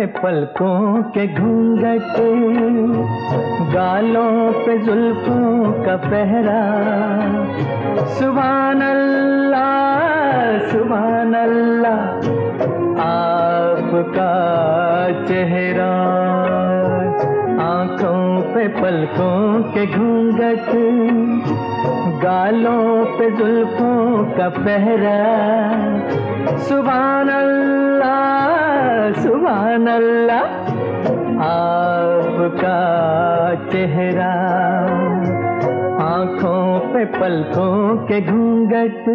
पलकों के घूंघट, गालों पे जुल्फों का पहरा। सुभान अल्लाह सुभान अल्लाह, आपका चेहरा। आँखों पे पलकों के घूंघट, गालों पे जुल्फों का पहरा। सुभान अल्लाह सुभान अल्लाह, आपका चेहरा। आँखों पे पलकों के घूंघट।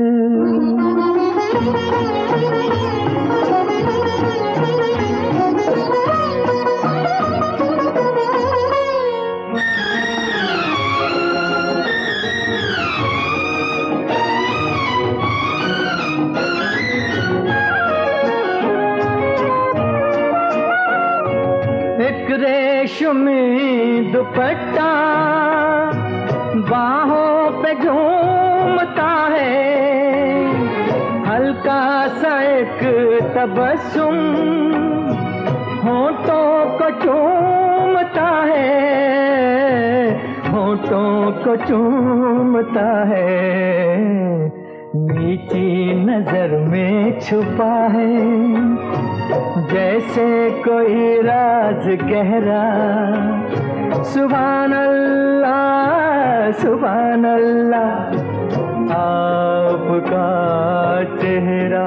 एक रेशमी दुपट्टा बाहों पे झूमता है, हल्का सा एक तबस्सुम होठों को चूमता है, होठों को चूमता है। नीची नजर में छुपा है जैसे कोई राज गहरा। सुभान अल्लाह सुभान अल्लाह, आपका चेहरा।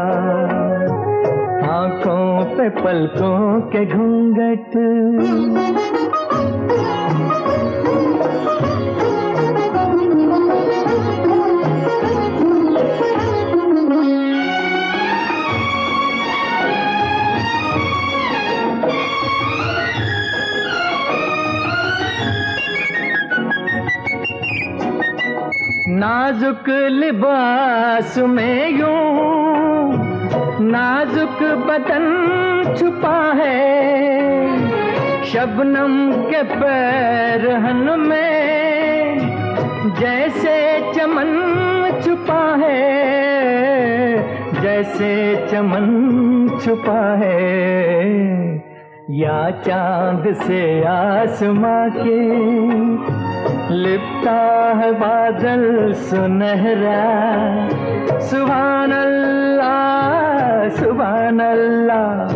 आँखों पे पलकों के घूंघट। नाजुक लिबास में यूं नाजुक बदन छुपा है, शबनम के पैरहन में जैसे चमन छुपा है, जैसे चमन छुपा है। या चांद से आसमां के लिपटा है बादल सुनहरा। सुभान अल्लाह सुभान अल्लाह,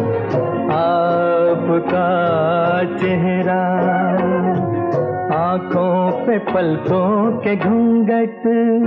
आपका चेहरा। आँखों पे पलकों के घूंघट।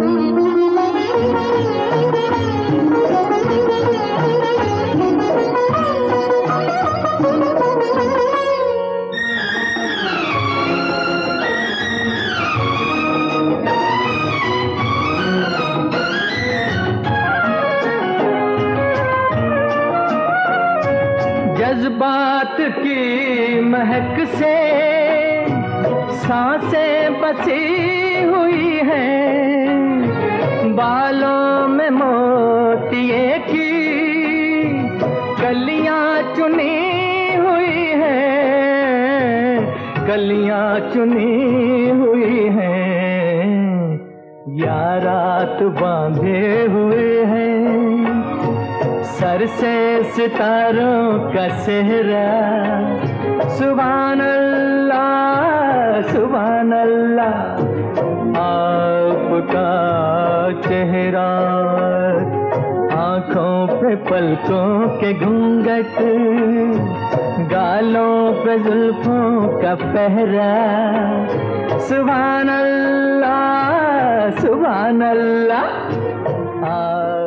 जज्बात की महक से सांसें बसी हुई हैं, बालों में मोतिये की कलियां चुनी हुई हैं, कलियां चुनी हुई हैं। या रात बांधे हुए हैं सर से सितारों का सेहरा। सुभान अल्लाह सुभान अल्लाह, आपका चेहरा। आँखों पे पलकों के घूंघट, गालों पे जुल्फों का पहरा। सुभान अल्लाह सुभान अल्लाह।